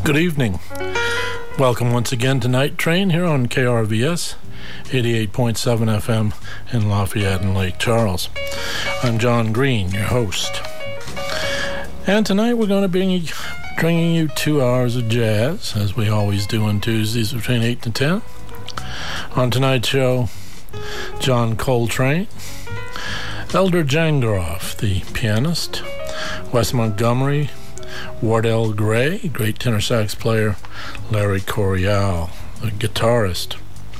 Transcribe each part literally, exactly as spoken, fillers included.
Good evening. Welcome once again to Night Train here on K R V S eighty-eight point seven F M in Lafayette and Lake Charles. I'm John Green, your host. And tonight we're going to be bringing you two hours of jazz, as we always do on Tuesdays between eight and ten. On tonight's show, John Coltrane, Elder Jangaroff, the pianist, Wes Montgomery, Wardell Gray, great tenor sax player, Larry Coryell, the guitarist.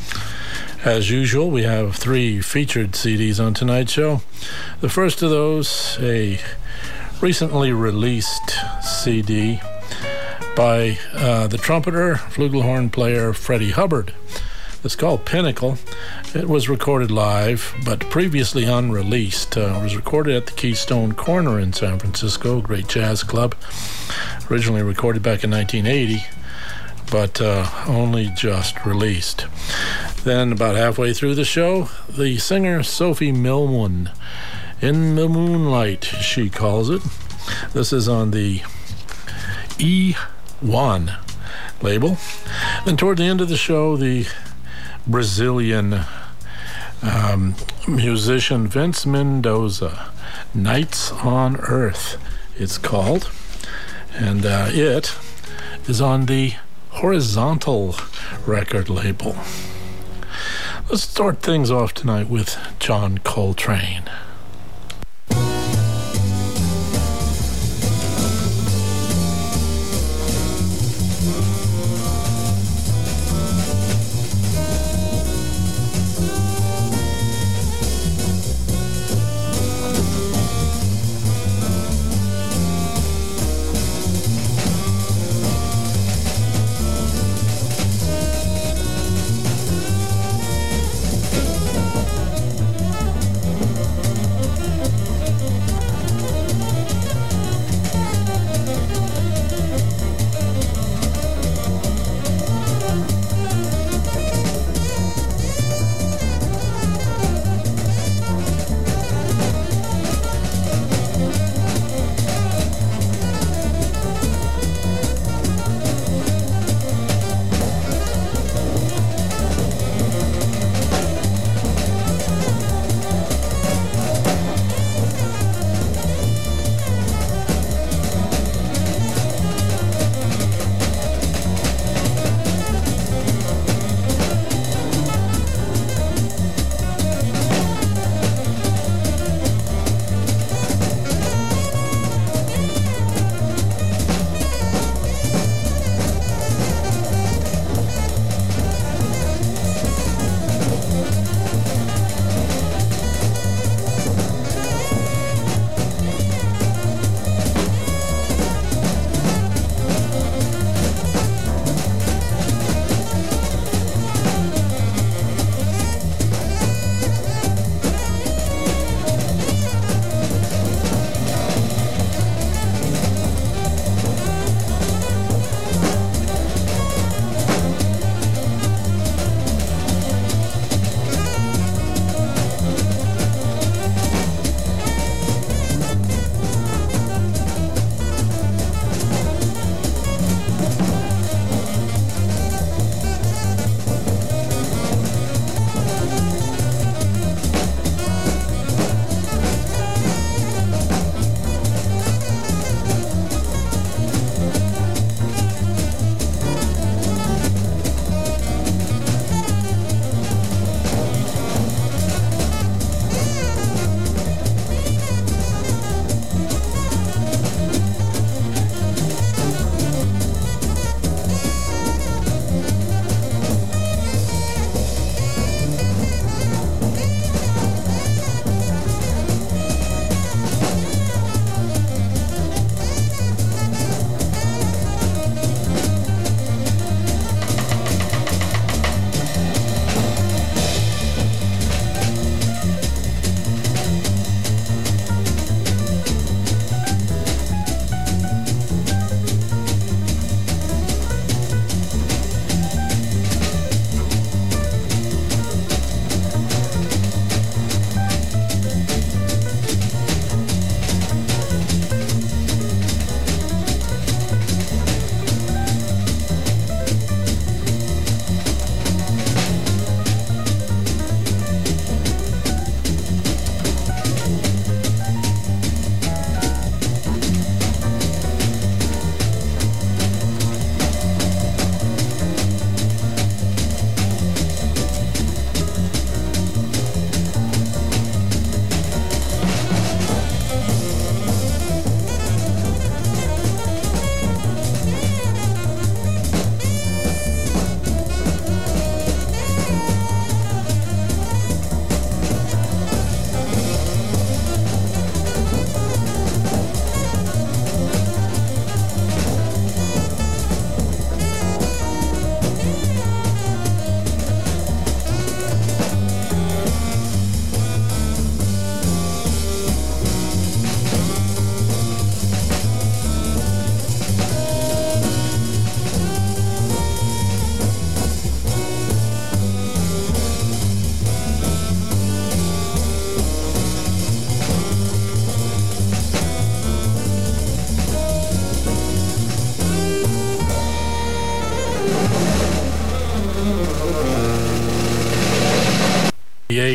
As usual, we have three featured C Ds on tonight's show. The first of those, a recently released C D by uh, the trumpeter, flugelhorn player Freddie Hubbard. It's called Pinnacle. It was recorded live, but previously unreleased. Uh, it was recorded at the Keystone Corner in San Francisco, a great jazz club. Originally recorded back in nineteen eighty, but uh, only just released. Then, about halfway through the show, the singer Sophie Millman, In the Moonlight, she calls it. This is on the E one label. And toward the end of the show, the Brazilian um, musician Vince Mendoza, Nights on Earth, it's called. And uh, it is on the Horizontal record label. Let's start things off tonight with John Coltrane. Thank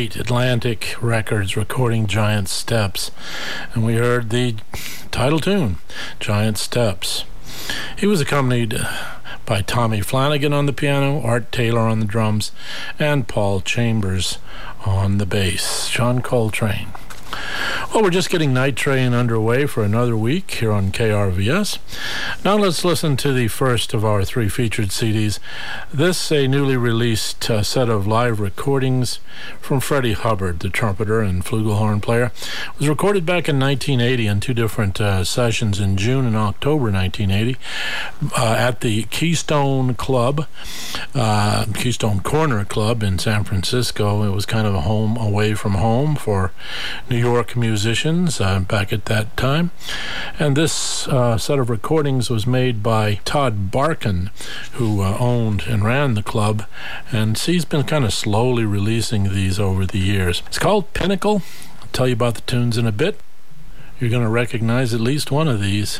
eighty-eight, Atlantic Records recording Giant Steps, and we heard the title tune, Giant Steps. He was accompanied by Tommy Flanagan on the piano, Art Taylor on the drums, and Paul Chambers on the bass. John Coltrane. Well, we're just getting Night Train underway for another week here on K R V S. Now let's listen to the first of our three featured C Ds. This, a newly released uh, set of live recordings from Freddie Hubbard, the trumpeter and flugelhorn player. It was recorded back in nineteen eighty in two different uh, sessions in June and October nineteen eighty uh, at the Keystone Club, uh, Keystone Corner Club in San Francisco. It was kind of a home away from home for New York musicians uh, back at that time. And this uh, set of recordings was made by Todd Barkan, who uh, owned and ran the club, and he's been kind of slowly releasing these over the years. It's called Pinnacle. I'll tell you about the tunes in a bit. You're going to recognize at least one of these.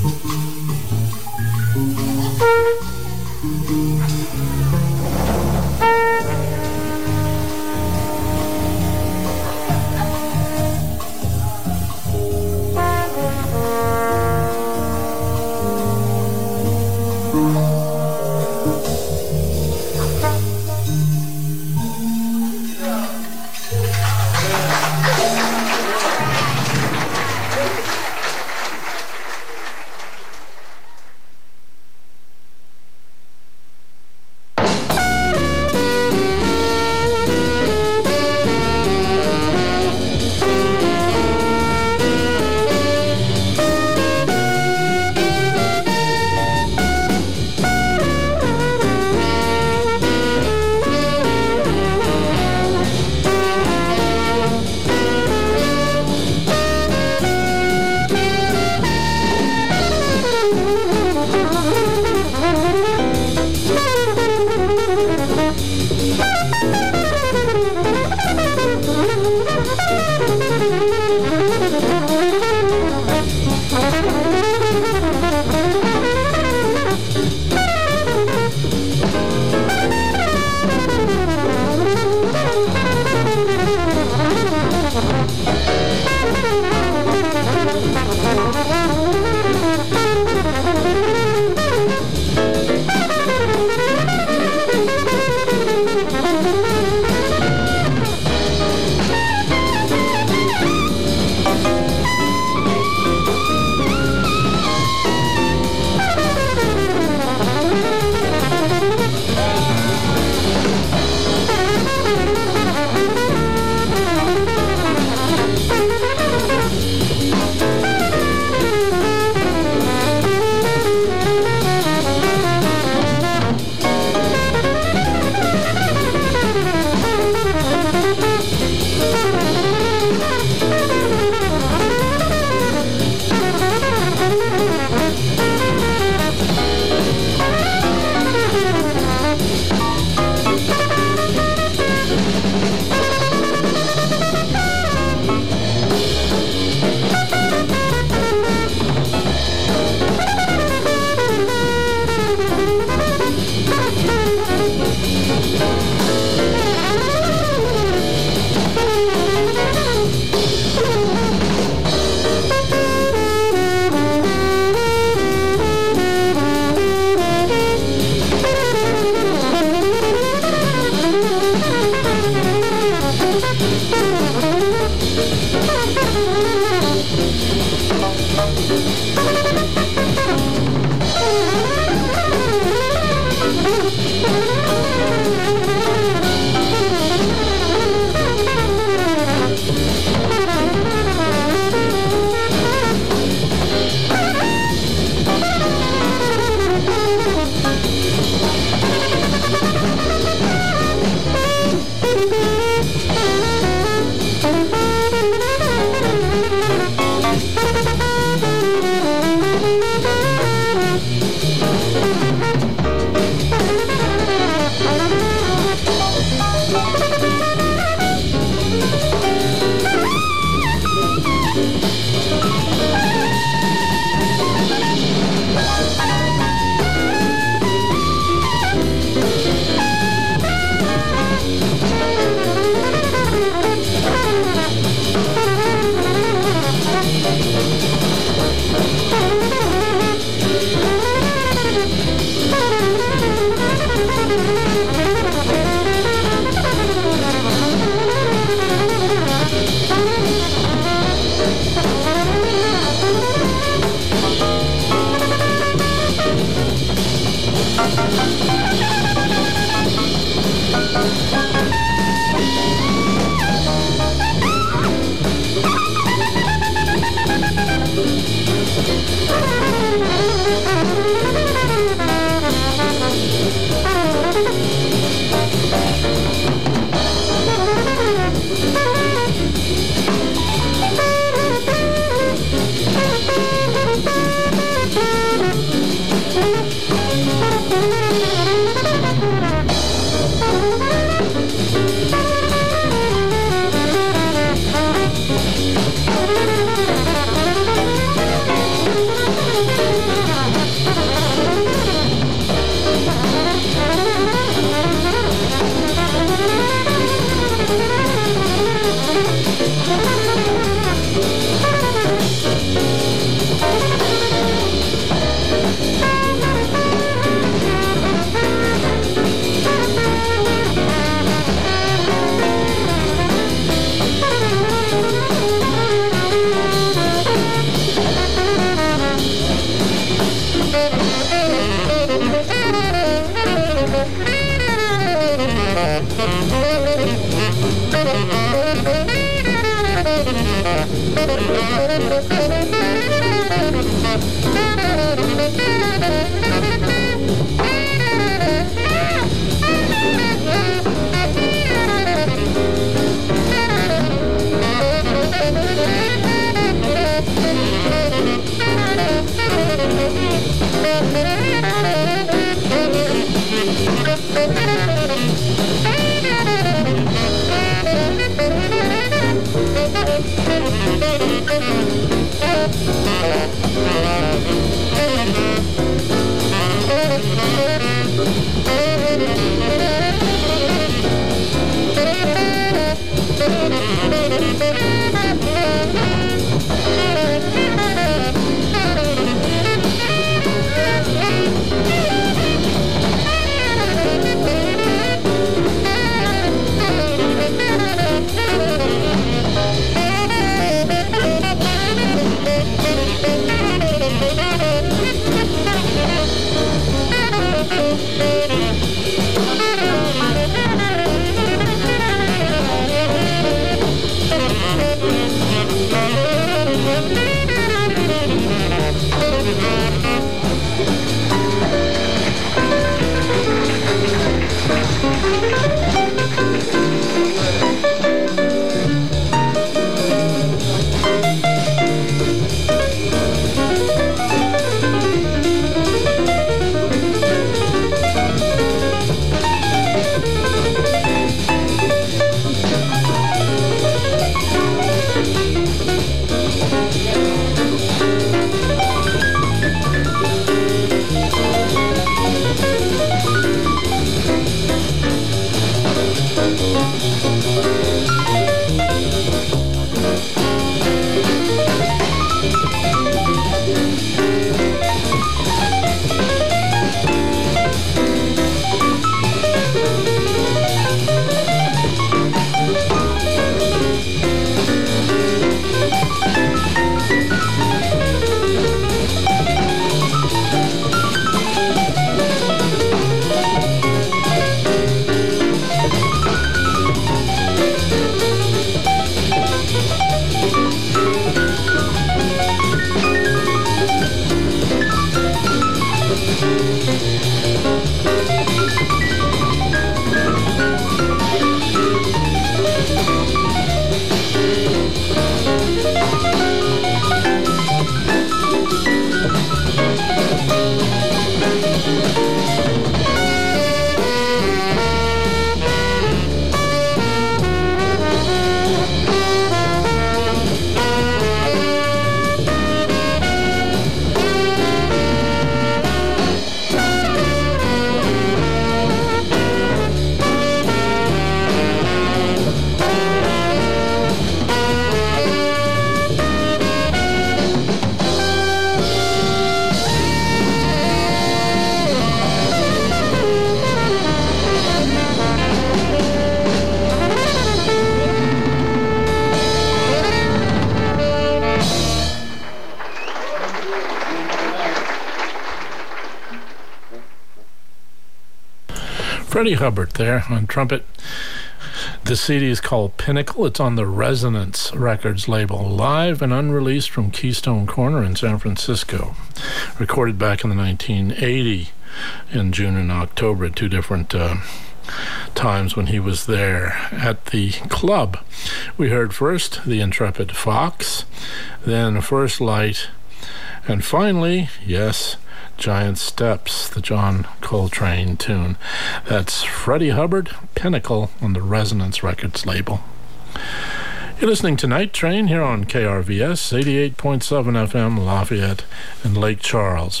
Freddie Hubbard there on trumpet. The C D is called Pinnacle. It's on the Resonance Records label, live and unreleased from Keystone Corner in San Francisco. Recorded back in the nineteen eighty in June and October at two different uh, times when he was there at the club. We heard first the Intrepid Fox, then First Light, and finally, yes, Giant Steps, the John Coltrane tune. That's Freddie Hubbard, Pinnacle, on the Resonance Records label. You're listening to Night Train here on K R V S, eighty-eight point seven F M, Lafayette and Lake Charles.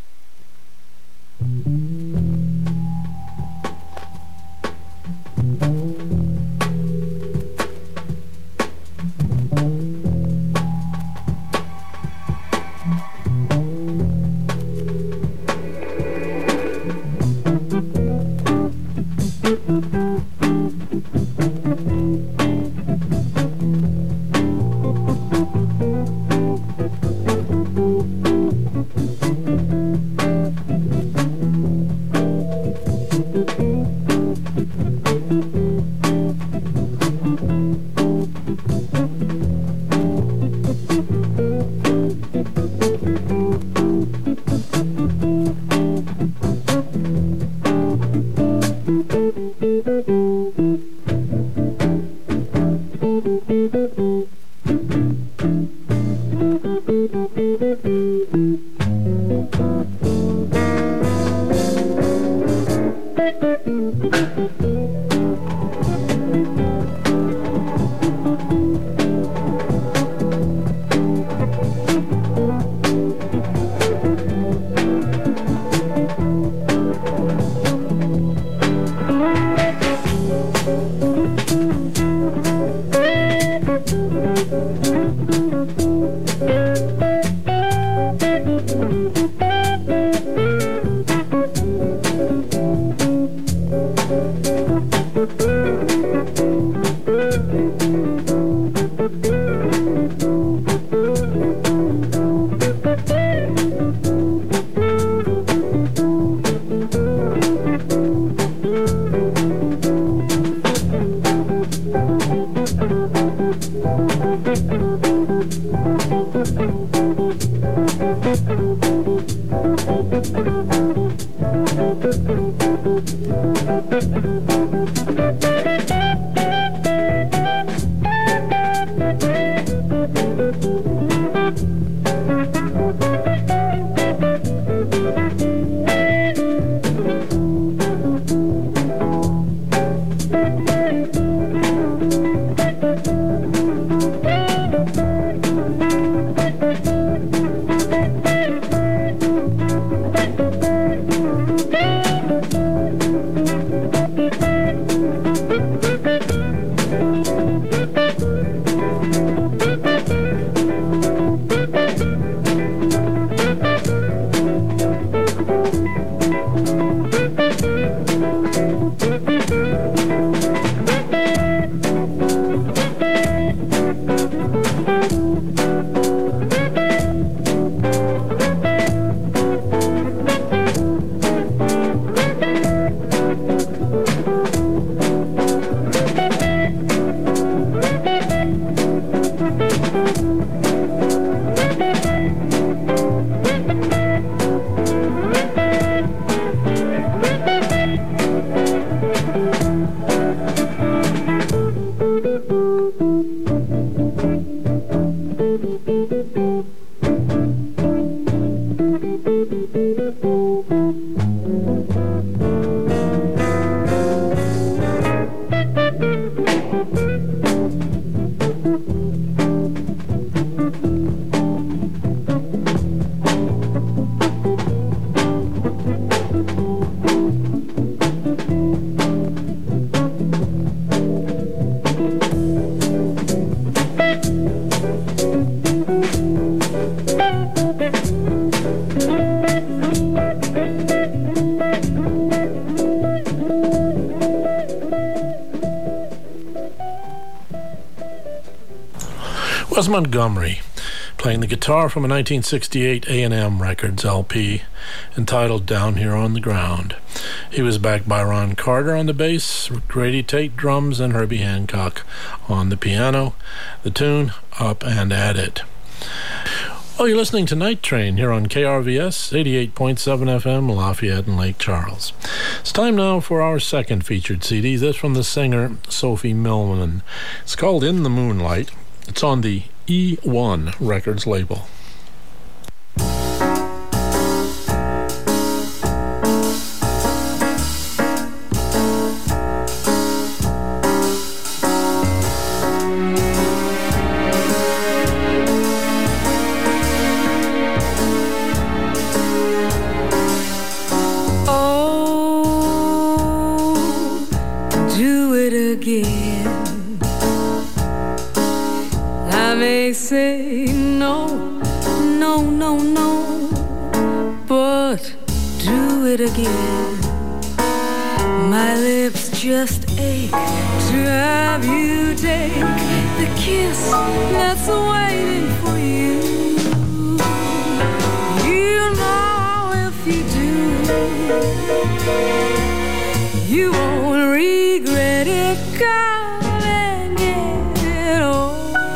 Wes Montgomery, playing the guitar from a nineteen sixty-eight A and M Records L P entitled Down Here on the Ground. He was backed by Ron Carter on the bass, Grady Tate drums, and Herbie Hancock on the piano. The tune, Up and At It. Well, you're listening to Night Train here on K R V S eighty-eight point seven F M, Lafayette and Lake Charles. It's time now for our second featured C D. This from the singer Sophie Millman. It's called In the Moonlight. It's on the E one Records label. Say no, no, no, no, but do it again. My lips just ache to have you take the kiss that's waiting for you. You know if you do, you won't regret it. Come and get it all.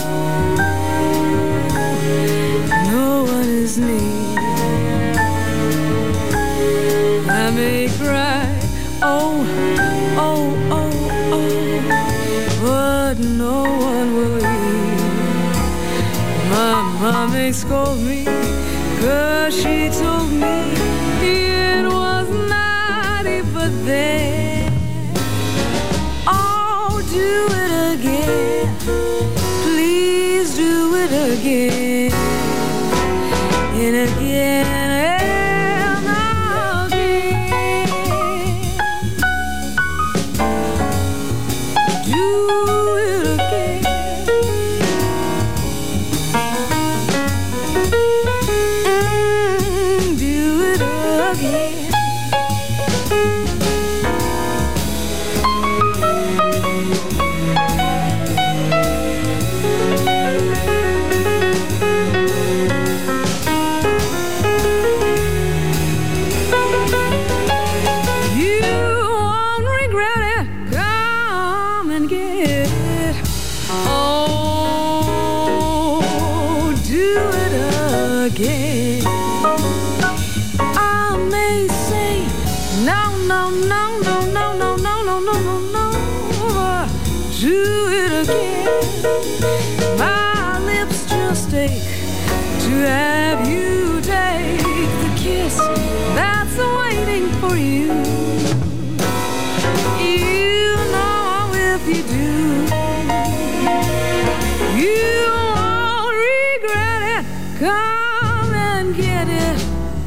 I may cry, oh, oh, oh, oh, but no one will hear. My mom may scold me, 'cause she told me it was naughty, but then, oh, do it again, please do it again, and again, and have you take the kiss that's waiting for you. You know if you do, you won't regret it. Come and get it.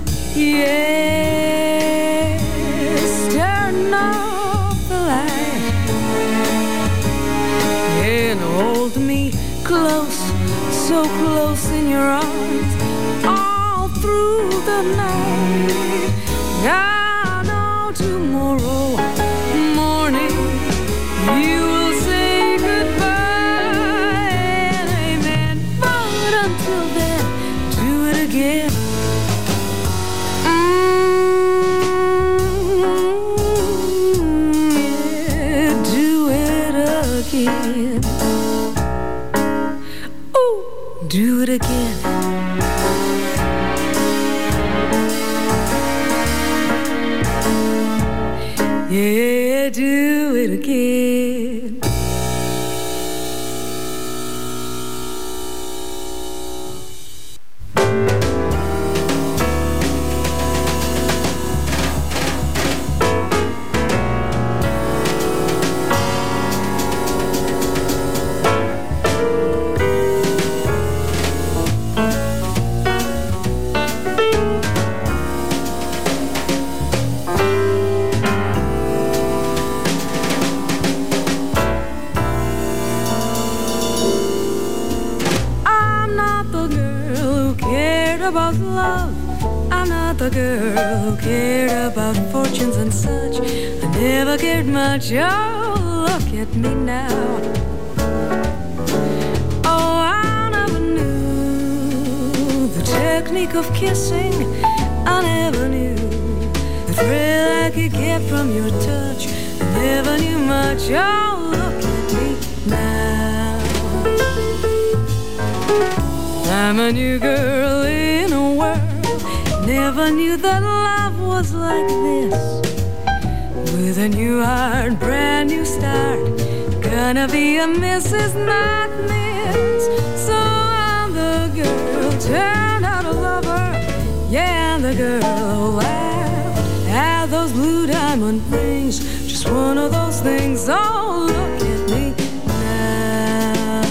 Yes, turn off the light and hold me close, so close in your arms all through the night. I know tomorrow morning you will say goodbye and amen, but until then, do it again. Mm-hmm. Yeah, do it again. Do it again. Yeah, do it again. About love, I'm not the girl who cared about fortunes and such. I never cared much, oh, look at me now. Oh, I never knew the technique of kissing. I never knew the thrill I could get from your touch. I never knew much. Oh, look at me now. I'm a new girl in a world. Never knew that love was like this. With a new heart, brand new start. Gonna be a Missus Not Miss. So I'm the girl turned out a lover. Yeah, I'm the girl who laughed at those blue diamond rings. Just one of those things. Oh, look at me now.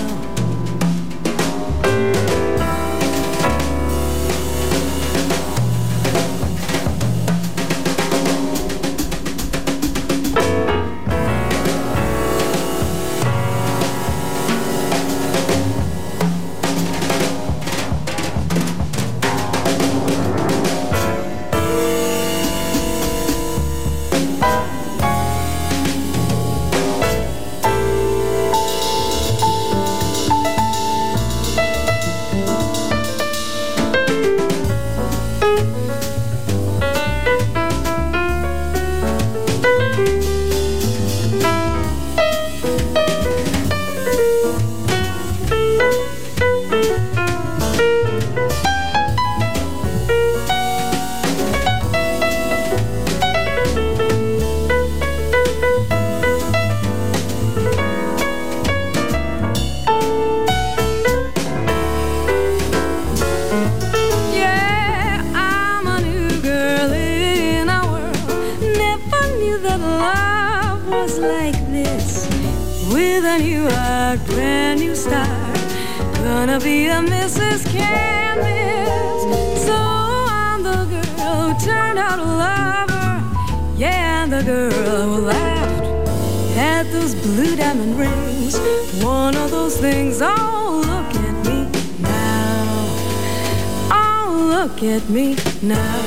Look at me now.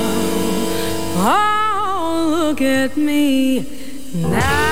Oh, look at me now.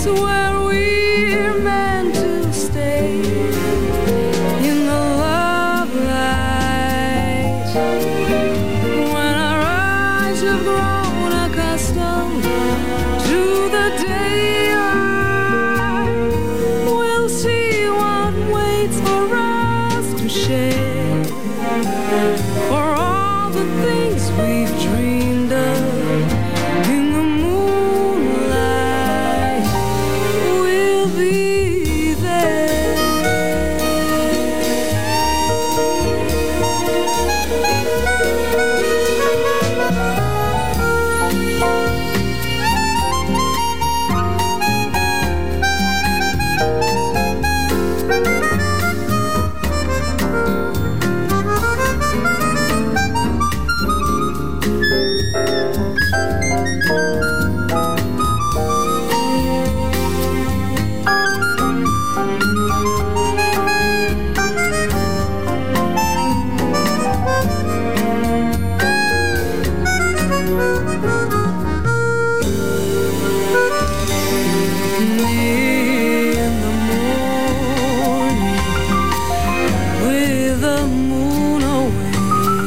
where we're meant to stay in the love light. When our eyes have grown accustomed to the daylight, we'll see what waits for us to share. For all the things we've dreamed of in the moonlight, we'll be there. In the morning, with the moon away,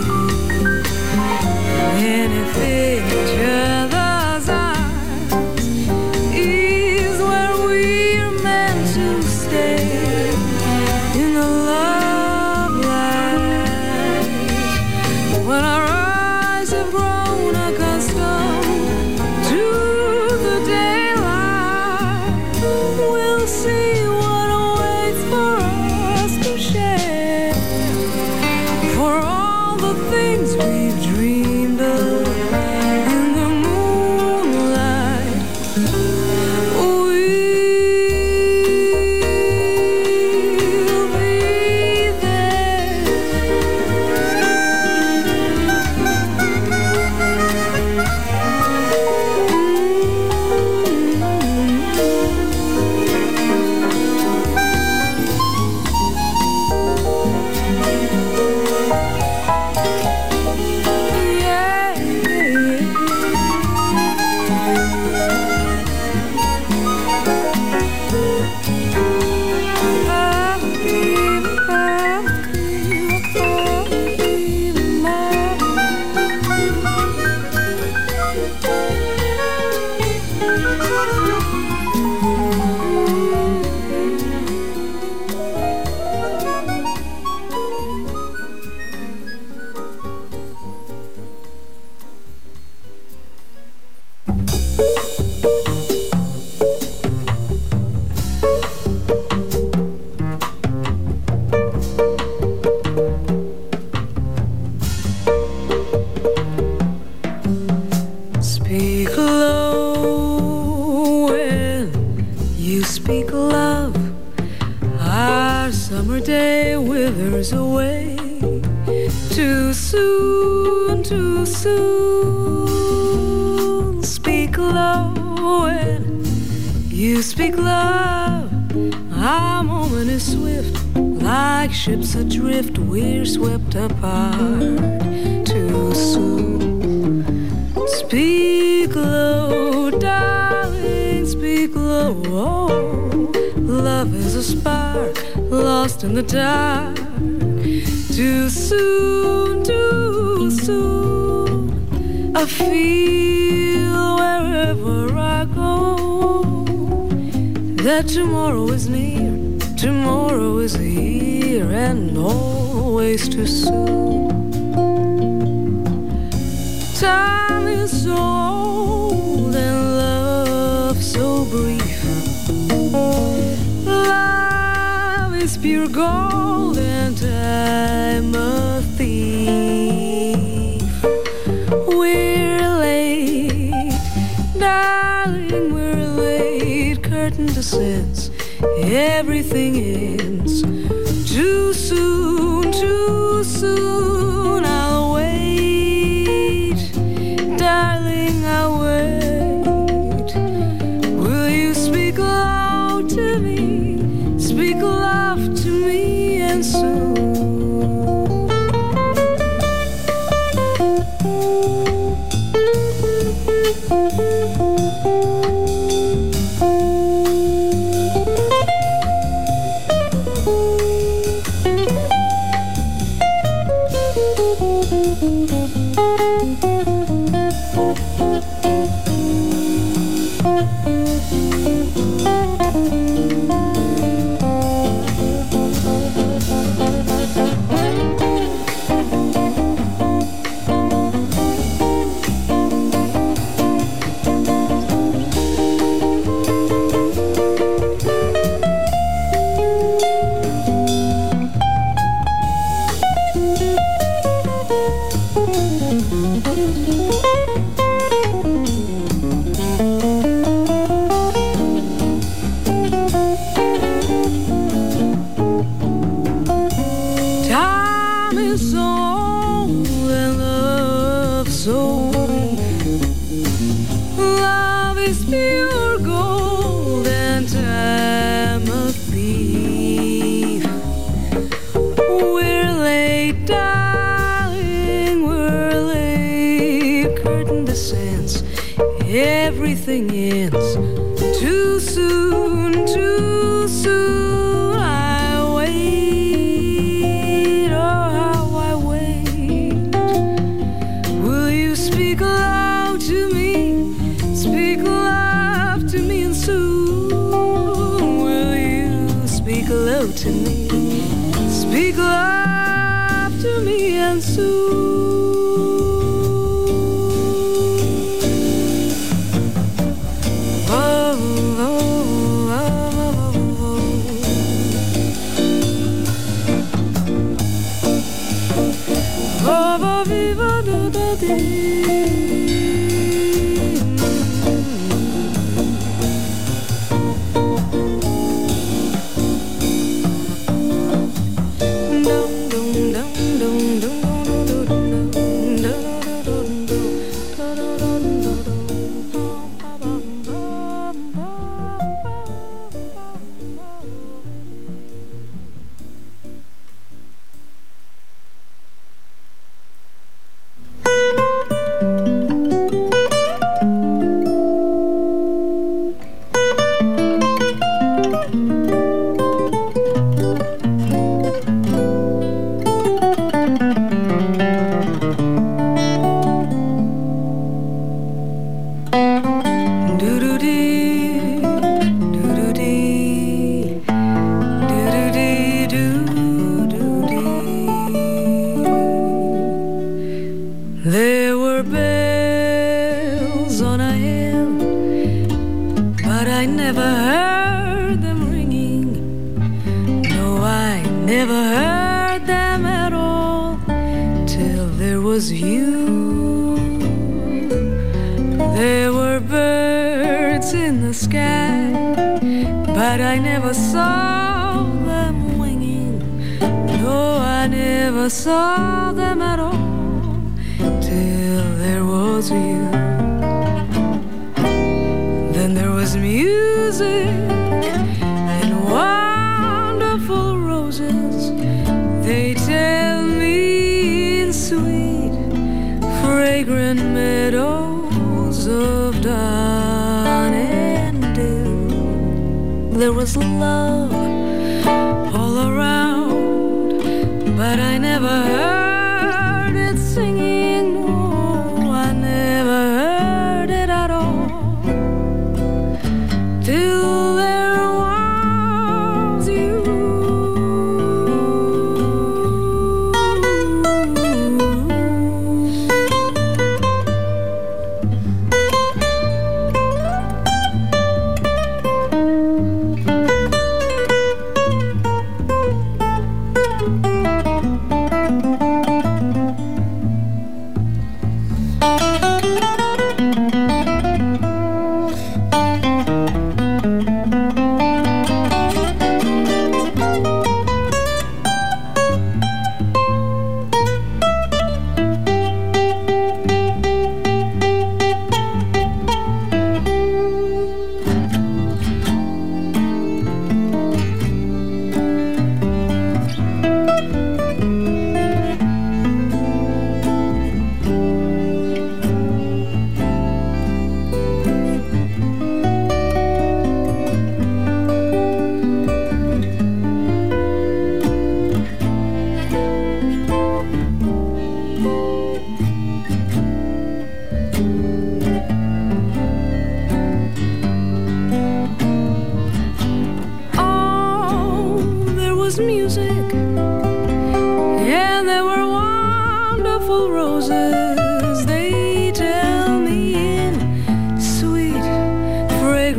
anything to others eyes is where we're meant to stay in the love light. When our eyes have grown accustomed to the daylight, we'll see what awaits for us to share. For all the things we've dreamed of in the moonlight, we'll be speak low when you speak love. Our summer day withers away too soon, too soon. Speak low when you speak love. Our moment is swift, like ships adrift. We're swept apart too soon. Speak low, darling, speak low. Oh, love is a spark lost in the dark. Too soon, too soon. I feel wherever I go that tomorrow is near, tomorrow is here, and always too soon. Time is so old and love so brief. Love is pure gold and time a thief. We're late, darling, we're late. Curtain descends, everything ends. Too soon, too soon. I'll wait, darling, I'll wait. Will you speak loud to me? Speak love to me, and soon. Everything ends too soon, too soon. I wait, oh how I wait. Will you speak loud to me, speak loud to me, and soon will you speak loud to me, speak loud to me, and soon.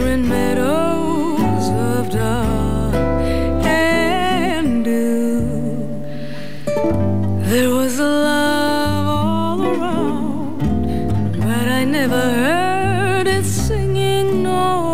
in meadows of dawn and dew. There was love all around, but I never heard it singing no